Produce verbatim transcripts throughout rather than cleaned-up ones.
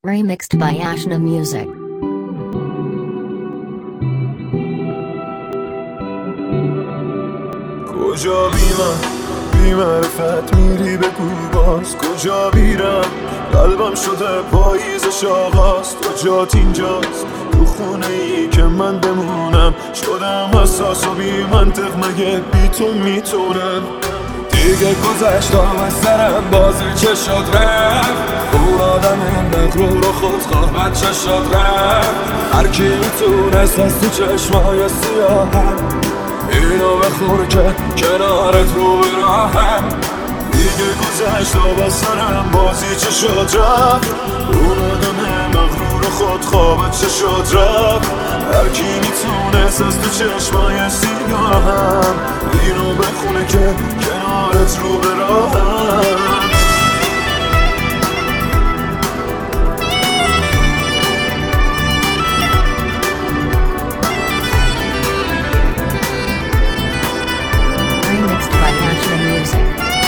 Remixed by Ashna Music. کجا بی من بی معرفت میری بگو باز کجا بیرم قلبم شده پاییزش آغاز تو جات اینجاست تو خونه ای که من بمونم شدم حساس و بی منطق مگه بی تو میتونم دیگه گذشت آم از سرم بازی چه شد رفت اون آدم مغرور و خودخواه بچه شد رفت هر کی میتونست از تو چشمای سیاهم اینو بخور که کنارت رو به راهم دیگه گذشت آب از سرم بازی چه شد رفت اون آدم مغرور و خودخواه چه شد رفت هر کی میتونست از تو چشمای سیاهم اینو بخونه که کنارت رو به راهم Remixed by Ashna Music.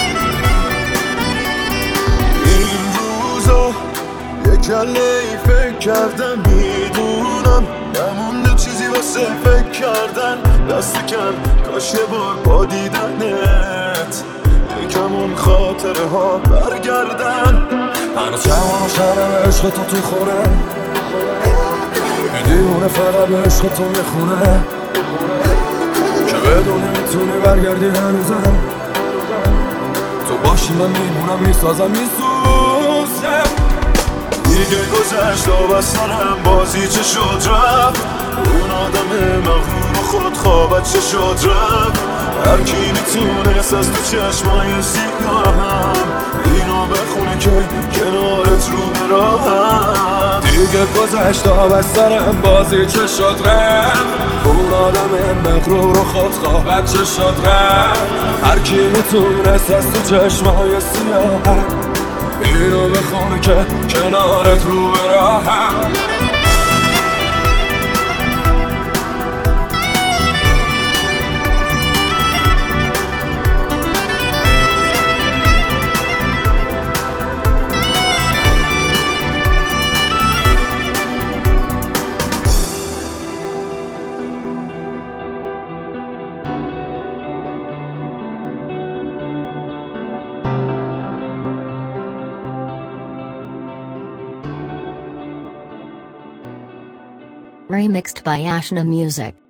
این روزا یه کله ای فکر کردم میدونم نمونده چیزی واسه فکر کردن دست کم کاش یه بار با دیدنت یکم اون خاطره ها برگردن هنوز جوان و شرم عشق تو تو خوره دیونه فقط به عشق تو میخونه که بدون میتونی برگردی هنوزم تو باشی من میمونم میسازم میسوزم دیگه گذشت آب از سرم بازی چه شد رفت اون آدم مغرور و خودخواه چه شد رفت هر کی میتونست از تو چشمای سیاهم اینو بخونه که کنارت رو به راهم دیگه گذشت آب از سرم بازی چه شد رفت اون آدم مغرور و خودخواه چه شد رفت هر کی میتونست از تو چشمای سیاهم اینو بخونه که کنارت رو به راهم Remixed by Ashna Music.